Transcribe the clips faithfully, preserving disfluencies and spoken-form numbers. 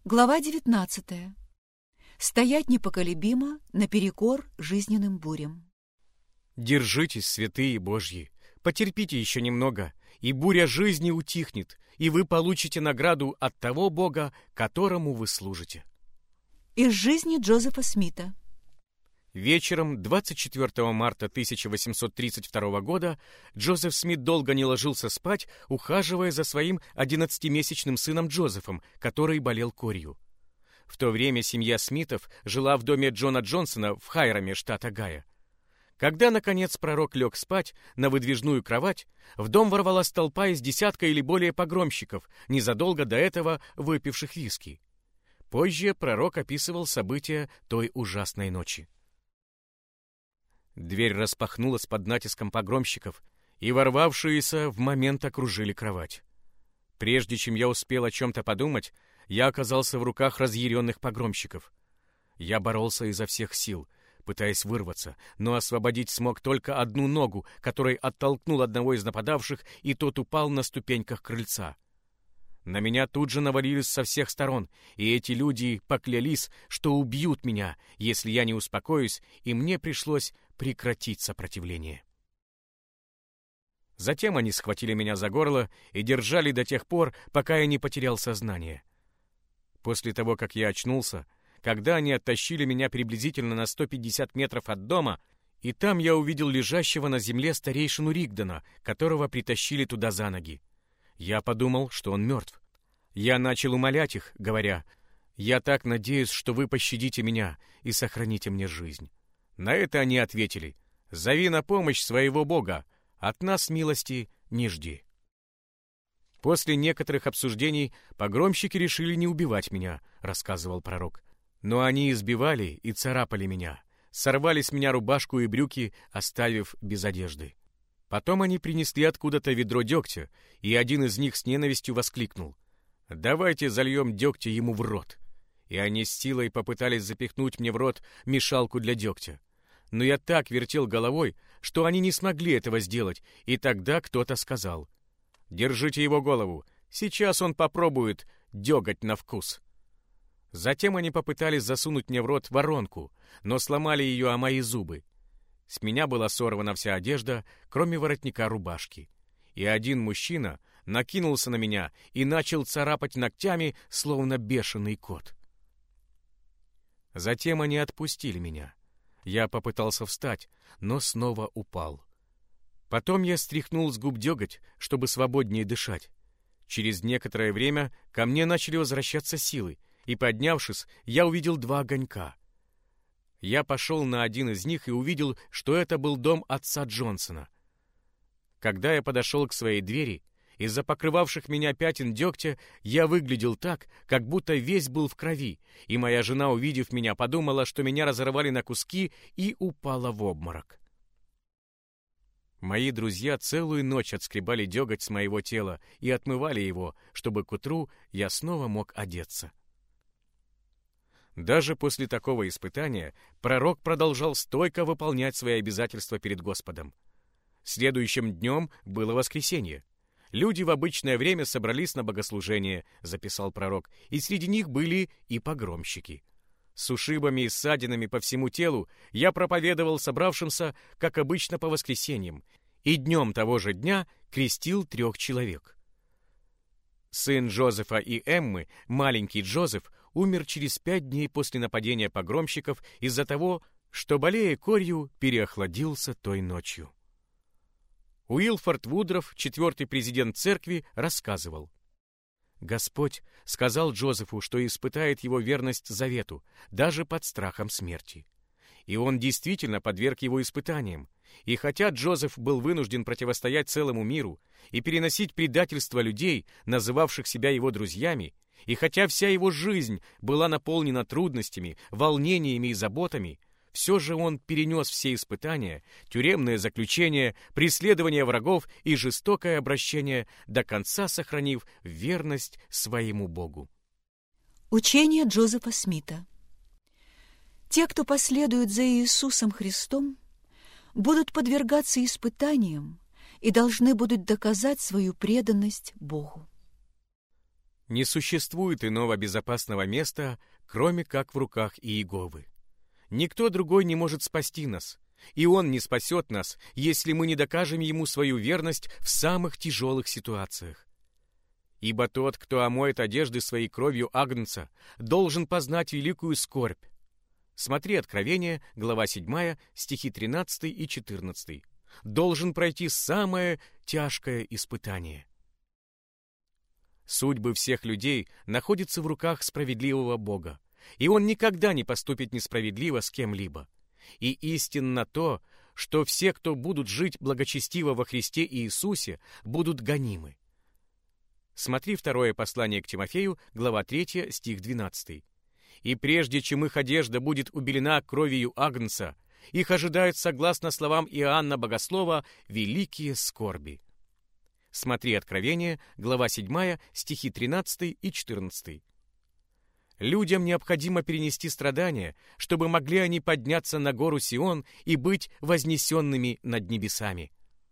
Глава девятнадцатая. Стоять непоколебимо наперекор жизненным бурям. Держитесь, святые Божьи, потерпите еще немного, и буря жизни утихнет, и вы получите награду от того Бога, которому вы служите. Из жизни Джозефа Смита. Вечером двадцать четвёртого марта тысяча восемьсот тридцать второго года Джозеф Смит долго не ложился спать, ухаживая за своим одиннадцатимесячным сыном Джозефом, который болел корью. В то время семья Смитов жила в доме Джона Джонсона в Хайраме, штат Огайо. Когда, наконец, пророк лег спать на выдвижную кровать, в дом ворвалась толпа из десятка или более погромщиков, незадолго до этого выпивших виски. Позже пророк описывал события той ужасной ночи. Дверь распахнулась под натиском погромщиков, и ворвавшиеся в момент окружили кровать. Прежде чем я успел о чем-то подумать, я оказался в руках разъяренных погромщиков. Я боролся изо всех сил, пытаясь вырваться, но освободить смог только одну ногу, которой оттолкнул одного из нападавших, и тот упал на ступеньках крыльца. На меня тут же навалились со всех сторон, и эти люди поклялись, что убьют меня, если я не успокоюсь, и мне пришлось прекратить сопротивление. Затем они схватили меня за горло и держали до тех пор, пока я не потерял сознание. После того, как я очнулся, когда они оттащили меня приблизительно на сто пятьдесят метров от дома, и там я увидел лежащего на земле старейшину Ригдона, которого притащили туда за ноги. Я подумал, что он мертв. Я начал умолять их, говоря: «Я так надеюсь, что вы пощадите меня и сохраните мне жизнь». На это они ответили: «Зови на помощь своего Бога, от нас милости не жди». После некоторых обсуждений погромщики решили не убивать меня, рассказывал пророк. Но они избивали и царапали меня, сорвали с меня рубашку и брюки, оставив без одежды. Потом они принесли откуда-то ведро дегтя, и один из них с ненавистью воскликнул: «Давайте зальем дегтя ему в рот». И они с силой попытались запихнуть мне в рот мешалку для дегтя. Но я так вертел головой, что они не смогли этого сделать, и тогда кто-то сказал: «Держите его голову, сейчас он попробует деготь на вкус». Затем они попытались засунуть мне в рот воронку, но сломали ее о мои зубы. С меня была сорвана вся одежда, кроме воротника рубашки. И один мужчина накинулся на меня и начал царапать ногтями, словно бешеный кот. Затем они отпустили меня. Я попытался встать, но снова упал. Потом я стряхнул с губ деготь, чтобы свободнее дышать. Через некоторое время ко мне начали возвращаться силы, и, поднявшись, я увидел два огонька. Я пошел на один из них и увидел, что это был дом отца Джонсона. Когда я подошел к своей двери, из-за покрывавших меня пятен дегтя я выглядел так, как будто весь был в крови, и моя жена, увидев меня, подумала, что меня разорвали на куски, и упала в обморок. Мои друзья целую ночь отскребали деготь с моего тела и отмывали его, чтобы к утру я снова мог одеться. Даже после такого испытания пророк продолжал стойко выполнять свои обязательства перед Господом. Следующим днем было воскресенье. «Люди в обычное время собрались на богослужение», — записал пророк, «и среди них были и погромщики. С ушибами и ссадинами по всему телу я проповедовал собравшимся, как обычно, по воскресеньям, и днем того же дня крестил трех человек». Сын Джозефа и Эммы, маленький Джозеф, умер через пять дней после нападения погромщиков из-за того, что, болея корью, переохладился той ночью. Уилфорд Вудроф, четвертый президент церкви, рассказывал: «Господь сказал Джозефу, что испытает его верность завету, даже под страхом смерти. И он действительно подверг его испытаниям. И хотя Джозеф был вынужден противостоять целому миру и переносить предательство людей, называвших себя его друзьями, и хотя вся его жизнь была наполнена трудностями, волнениями и заботами, все же он перенес все испытания, тюремное заключение, преследование врагов и жестокое обращение, до конца сохранив верность своему Богу». Учение Джозефа Смита. Те, кто последует за Иисусом Христом, будут подвергаться испытаниям и должны будут доказать свою преданность Богу. Не существует иного безопасного места, кроме как в руках Иеговы. Никто другой не может спасти нас, и Он не спасет нас, если мы не докажем Ему свою верность в самых тяжелых ситуациях. Ибо тот, кто омоет одежды своей кровью агнца, должен познать великую скорбь. Смотри Откровение, глава седьмая, стихи тринадцатый и четырнадцатый. Должен пройти самое тяжкое испытание. Судьбы всех людей находятся в руках справедливого Бога, и Он никогда не поступит несправедливо с кем-либо. И истинно то, что все, кто будут жить благочестиво во Христе Иисусе, будут гонимы. Смотри второе послание к Тимофею, глава третья, стих двенадцатый. «И прежде чем их одежда будет убелена кровью агнца, их ожидают, согласно словам Иоанна Богослова, великие скорби». Смотри Откровение, глава седьмая, стихи тринадцатый и четырнадцатый. Людям необходимо перенести страдания, чтобы могли они подняться на гору Сион и быть вознесенными над небесами.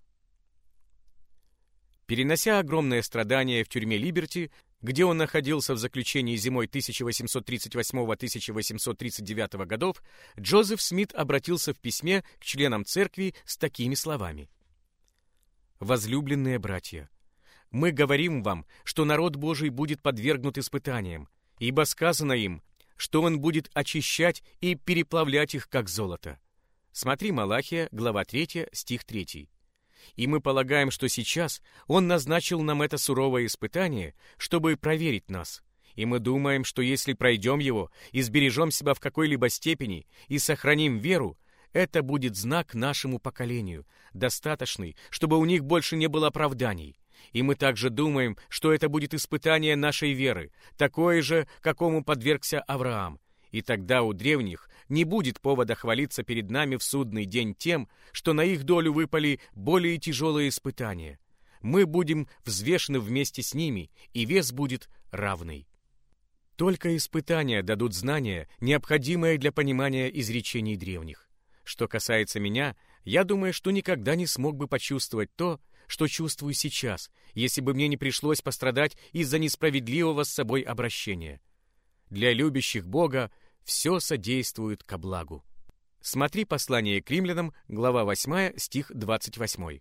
Перенося огромное страдание в тюрьме Либерти, где он находился в заключении зимой тысяча восемьсот тридцать восьмого — тысяча восемьсот тридцать девятого годов, Джозеф Смит обратился в письме к членам церкви с такими словами. «Возлюбленные братья, мы говорим вам, что народ Божий будет подвергнут испытаниям, ибо сказано им, что он будет очищать и переплавлять их, как золото». Смотри Малахия, глава третья, стих третий. И мы полагаем, что сейчас Он назначил нам это суровое испытание, чтобы проверить нас. И мы думаем, что если пройдем его и сбережем себя в какой-либо степени и сохраним веру, это будет знак нашему поколению, достаточный, чтобы у них больше не было оправданий. И мы также думаем, что это будет испытание нашей веры, такое же, какому подвергся Авраам. И тогда у древних не будет повода хвалиться перед нами в судный день тем, что на их долю выпали более тяжелые испытания. Мы будем взвешены вместе с ними, и вес будет равный. Только испытания дадут знания, необходимые для понимания изречений древних. Что касается меня, я думаю, что никогда не смог бы почувствовать то, что чувствую сейчас, если бы мне не пришлось пострадать из-за несправедливого с собой обращения. Для любящих Бога все содействует ко благу. Смотри послание к римлянам, глава восьмая, стих двадцать восемь.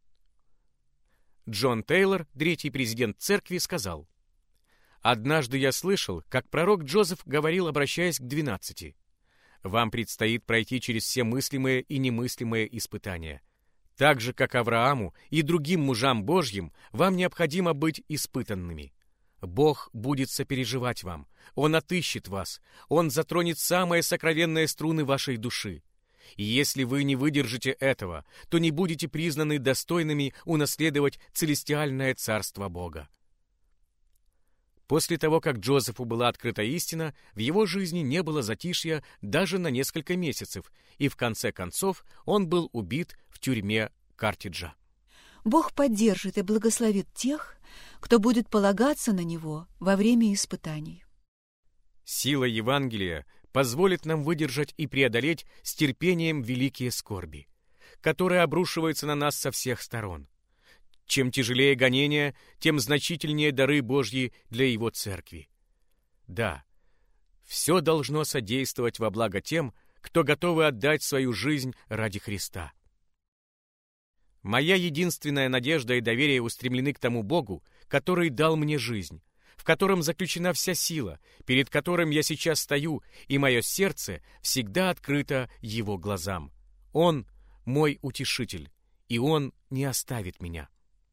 Джон Тейлор, третий президент церкви, сказал: «Однажды я слышал, как пророк Джозеф говорил, обращаясь к двенадцати: «Вам предстоит пройти через все мыслимые и немыслимые испытания. Так же, как Аврааму и другим мужам Божьим, вам необходимо быть испытанными. Бог будет сопереживать вам, Он отыщет вас, Он затронет самые сокровенные струны вашей души. И если вы не выдержите этого, то не будете признаны достойными унаследовать целестиальное царство Бога». После того, как Джозефу была открыта истина, в его жизни не было затишья даже на несколько месяцев, и в конце концов он был убит в тюрьме Картриджа. Бог поддержит и благословит тех, кто будет полагаться на Него во время испытаний. Сила Евангелия позволит нам выдержать и преодолеть с терпением великие скорби, которые обрушиваются на нас со всех сторон. Чем тяжелее гонения, тем значительнее дары Божьи для Его церкви. Да, все должно содействовать во благо тем, кто готовы отдать свою жизнь ради Христа. Моя единственная надежда и доверие устремлены к тому Богу, который дал мне жизнь, в котором заключена вся сила, перед которым я сейчас стою, и мое сердце всегда открыто Его глазам. Он мой утешитель, и Он не оставит меня.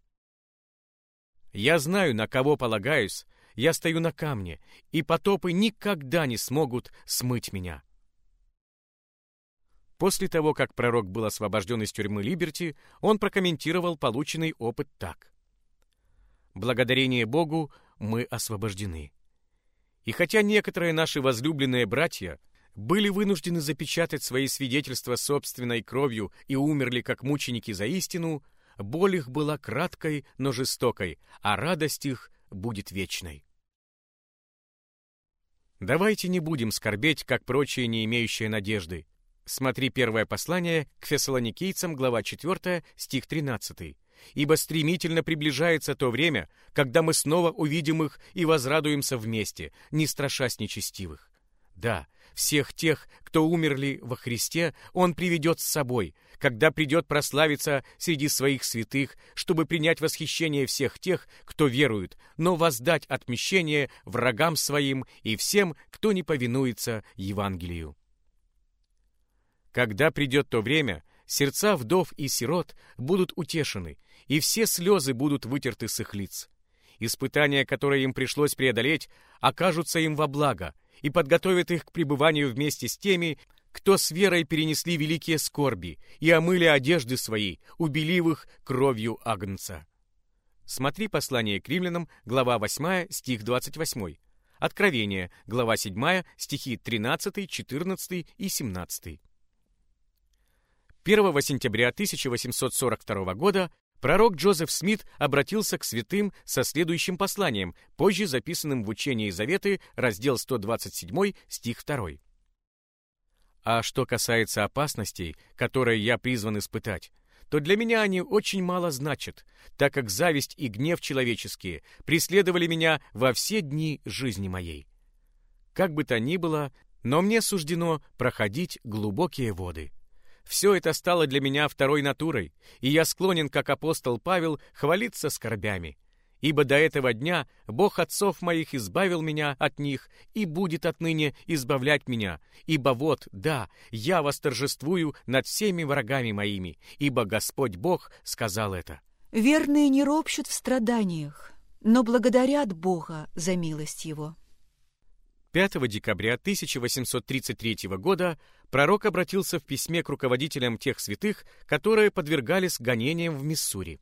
Я знаю, на кого полагаюсь, я стою на камне, и потопы никогда не смогут смыть меня. После того, как пророк был освобожден из тюрьмы Либерти, он прокомментировал полученный опыт так: «Благодарение Богу мы освобождены. И хотя некоторые наши возлюбленные братья были вынуждены запечатать свои свидетельства собственной кровью и умерли как мученики за истину, боль их была краткой, но жестокой, а радость их будет вечной». Давайте не будем скорбеть, как прочие, не имеющие надежды. Смотри первое послание к Фессалоникийцам, глава четвёртая, стих тринадцатый, ибо стремительно приближается то время, когда мы снова увидим их и возрадуемся вместе, не страшась нечестивых. Да, всех тех, кто умерли во Христе, Он приведет с собой, когда придет прославиться среди своих святых, чтобы принять восхищение всех тех, кто верует, но воздать отмщение врагам своим и всем, кто не повинуется Евангелию. Когда придет то время, сердца вдов и сирот будут утешены, и все слезы будут вытерты с их лиц. Испытания, которые им пришлось преодолеть, окажутся им во благо и подготовят их к пребыванию вместе с теми, кто с верой перенесли великие скорби и омыли одежды свои, убелив их кровью агнца. Смотри послание к римлянам, глава восьмая, стих двадцать восемь. Откровение, глава седьмая, стихи тринадцатый, четырнадцатый и семнадцатый. первого сентября тысяча восемьсот сорок второго года пророк Джозеф Смит обратился к святым со следующим посланием, позже записанным в Учении Заветы, раздел сто двадцать семь, стих два. А что касается опасностей, которые я призван испытать, то для меня они очень мало значат, так как зависть и гнев человеческие преследовали меня во все дни жизни моей. Как бы то ни было, но мне суждено проходить глубокие воды. Все это стало для меня второй натурой, и я склонен, как апостол Павел, хвалиться скорбями. Ибо до этого дня Бог отцов моих избавил меня от них и будет отныне избавлять меня. Ибо вот, да, я восторжествую над всеми врагами моими, ибо Господь Бог сказал это. Верные не ропщут в страданиях, но благодарят Бога за милость Его. пятого декабря тысяча восемьсот тридцать третьего года пророк обратился в письме к руководителям тех святых, которые подвергались гонениям в Миссури.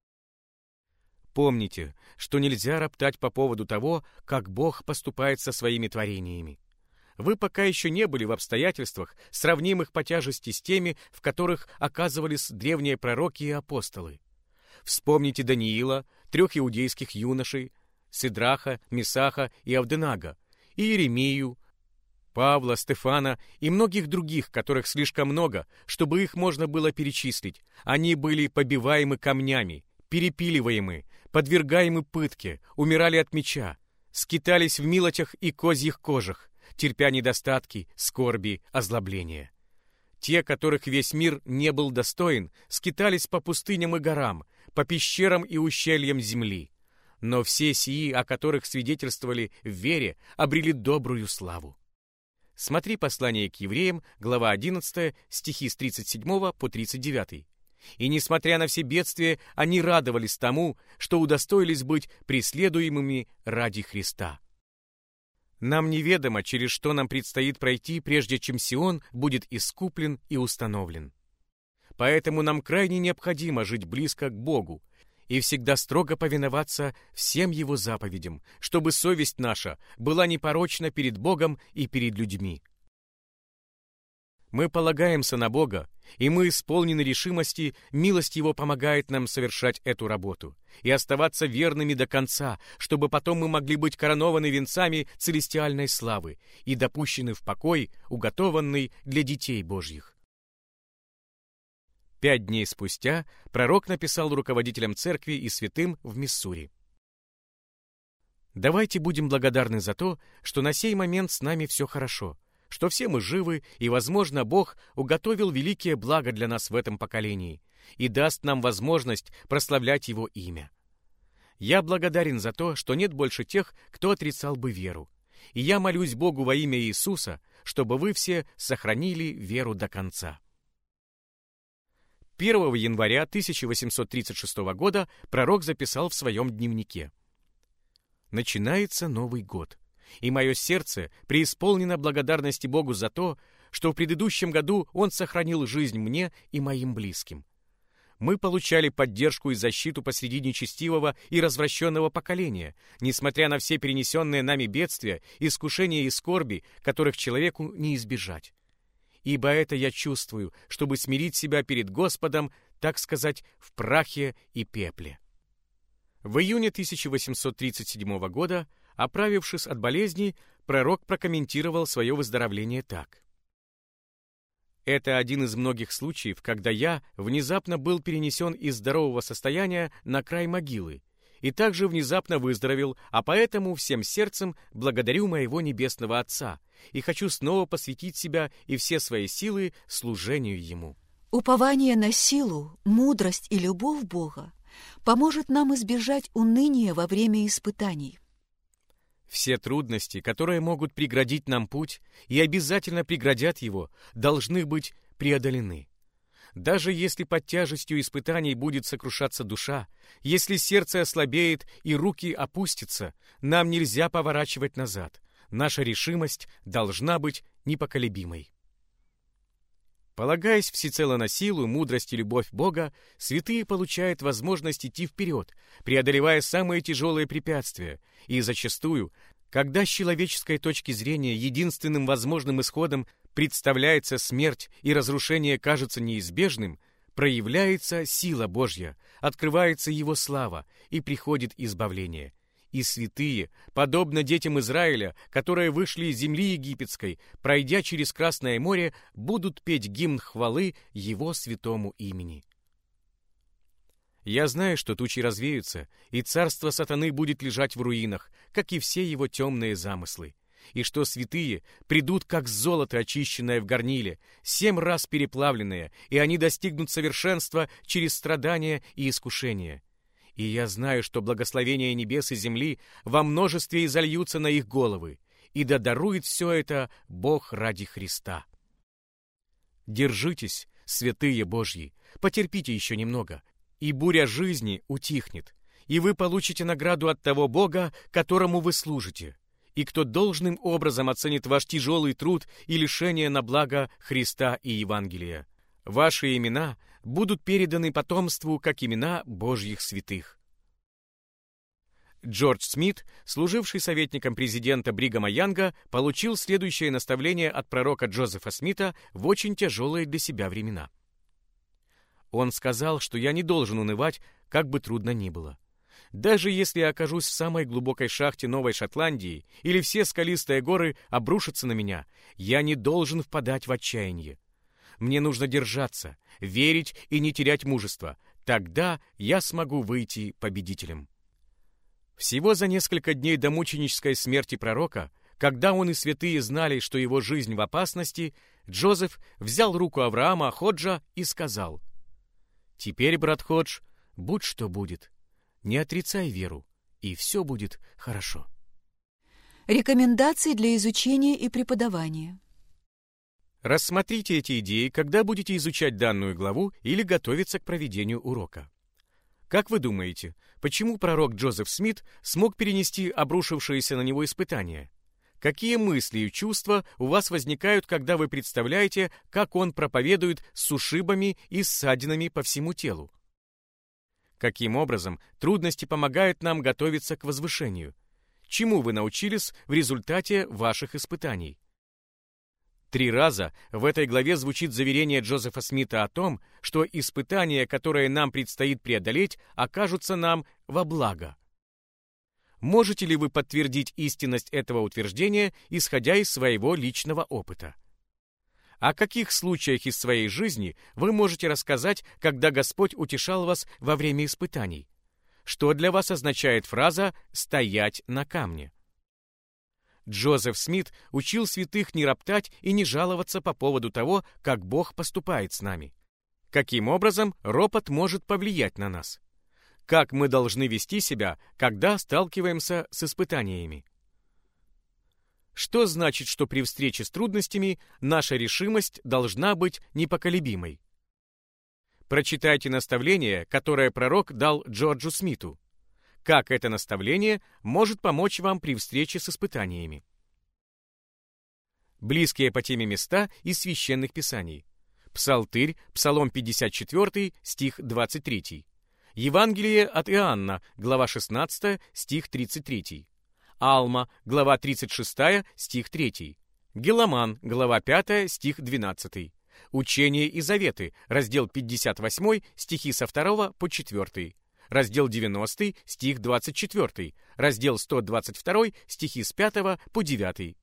Помните, что нельзя роптать по поводу того, как Бог поступает со своими творениями. Вы пока еще не были в обстоятельствах, сравнимых по тяжести с теми, в которых оказывались древние пророки и апостолы. Вспомните Даниила, трех иудейских юношей, Сидраха, Месаха и Авденага, и Иеремию, Павла, Стефана и многих других, которых слишком много, чтобы их можно было перечислить. Они были побиваемы камнями, перепиливаемы, подвергаемы пытке, умирали от меча, скитались в милотях и козьих кожах, терпя недостатки, скорби, озлобления. Те, которых весь мир не был достоин, скитались по пустыням и горам, по пещерам и ущельям земли. Но все сии, о которых свидетельствовали в вере, обрели добрую славу. Смотри послание к евреям, глава одиннадцатая, стихи с тридцать седьмого по тридцать девятый. И, несмотря на все бедствия, они радовались тому, что удостоились быть преследуемыми ради Христа. Нам неведомо, через что нам предстоит пройти, прежде чем Сион будет искуплен и установлен. Поэтому нам крайне необходимо жить близко к Богу и всегда строго повиноваться всем Его заповедям, чтобы совесть наша была непорочна перед Богом и перед людьми. Мы полагаемся на Бога, и мы исполнены решимости, милость Его помогает нам совершать эту работу и оставаться верными до конца, чтобы потом мы могли быть коронованы венцами целестиальной славы и допущены в покой, уготованный для детей Божьих. Пять дней спустя пророк написал руководителям церкви и святым в Миссури: «Давайте будем благодарны за то, что на сей момент с нами все хорошо, что все мы живы, и, возможно, Бог уготовил великие блага для нас в этом поколении и даст нам возможность прославлять Его имя. Я благодарен за то, что нет больше тех, кто отрицал бы веру, и я молюсь Богу во имя Иисуса, чтобы вы все сохранили веру до конца». первого января тысяча восемьсот тридцать шестого года пророк записал в своем дневнике: «Начинается Новый год, и мое сердце преисполнено благодарности Богу за то, что в предыдущем году Он сохранил жизнь мне и моим близким. Мы получали поддержку и защиту посреди нечестивого и развращенного поколения, несмотря на все перенесенные нами бедствия, искушения и скорби, которых человеку не избежать. Ибо это я чувствую, чтобы смирить себя перед Господом, так сказать, в прахе и пепле». В июне тысяча восемьсот тридцать седьмого года, оправившись от болезни, пророк прокомментировал свое выздоровление так: Это один из многих случаев, когда я внезапно был перенесен из здорового состояния на край могилы и также внезапно выздоровел, а поэтому всем сердцем благодарю моего Небесного Отца и хочу снова посвятить себя и все свои силы служению Ему. Упование на силу, мудрость и любовь Бога поможет нам избежать уныния во время испытаний. Все трудности, которые могут преградить нам путь и обязательно преградят его, должны быть преодолены. Даже если под тяжестью испытаний будет сокрушаться душа, если сердце ослабеет и руки опустятся, нам нельзя поворачивать назад. Наша решимость должна быть непоколебимой. Полагаясь всецело на силу, мудрость и любовь Бога, святые получают возможность идти вперед, преодолевая самые тяжелые препятствия, и зачастую, когда с человеческой точки зрения единственным возможным исходом представляется смерть и разрушение кажется неизбежным, проявляется сила Божья, открывается Его слава и приходит избавление. И святые, подобно детям Израиля, которые вышли из земли египетской, пройдя через Красное море, будут петь гимн хвалы Его святому имени. Я знаю, что тучи развеются, и царство сатаны будет лежать в руинах, как и все его темные замыслы, и что святые придут, как золото, очищенное в горниле, семь раз переплавленное, и они достигнут совершенства через страдания и искушения. И я знаю, что благословения небес и земли во множестве изольются на их головы, и да дарует все это Бог ради Христа. Держитесь, святые Божьи, потерпите еще немного, и буря жизни утихнет, и вы получите награду от того Бога, которому вы служите, и кто должным образом оценит ваш тяжелый труд и лишение на благо Христа и Евангелия. Ваши имена будут переданы потомству, как имена Божьих святых. Джордж Смит, служивший советником президента Бригама Янга, получил следующее наставление от пророка Джозефа Смита в очень тяжелые для себя времена. Он сказал, что я не должен унывать, как бы трудно ни было. Даже если я окажусь в самой глубокой шахте Новой Шотландии или все скалистые горы обрушатся на меня, я не должен впадать в отчаяние. Мне нужно держаться, верить и не терять мужества. Тогда я смогу выйти победителем. Всего за несколько дней до мученической смерти пророка, когда он и святые знали, что его жизнь в опасности, Джозеф взял руку Авраама Ходжа и сказал: «Теперь, брат Ходж, будь что будет, не отрицай веру, и все будет хорошо». Рекомендации для изучения и преподавания. Рассмотрите эти идеи, когда будете изучать данную главу или готовиться к проведению урока. Как вы думаете, почему пророк Джозеф Смит смог перенести обрушившиеся на него испытания? Какие мысли и чувства у вас возникают, когда вы представляете, как он проповедует с ушибами и ссадинами по всему телу? Каким образом трудности помогают нам готовиться к возвышению? Чему вы научились в результате ваших испытаний? Три раза в этой главе звучит заверение Джозефа Смита о том, что испытания, которые нам предстоит преодолеть, окажутся нам во благо. Можете ли вы подтвердить истинность этого утверждения, исходя из своего личного опыта? О каких случаях из своей жизни вы можете рассказать, когда Господь утешал вас во время испытаний? Что для вас означает фраза «стоять на камне»? Джозеф Смит учил святых не роптать и не жаловаться по поводу того, как Бог поступает с нами. Каким образом ропот может повлиять на нас? Как мы должны вести себя, когда сталкиваемся с испытаниями? Что значит, что при встрече с трудностями наша решимость должна быть непоколебимой? Прочитайте наставление, которое пророк дал Джорджу Смиту. Как это наставление может помочь вам при встрече с испытаниями? Близкие по теме места из священных писаний. Псалтырь, Псалом пятьдесят четыре, стих двадцать три. Евангелие от Иоанна, глава шестнадцатая, стих тридцать три. Алма, глава тридцать шестая, стих третий. Геломан, глава пятая, стих двенадцатый. Учение и заветы, раздел пятьдесят восемь, стихи со второго по четвертый. Раздел девяностый, стих двадцать четвертый. Раздел сто двадцать два, стихи с пятого по девятый.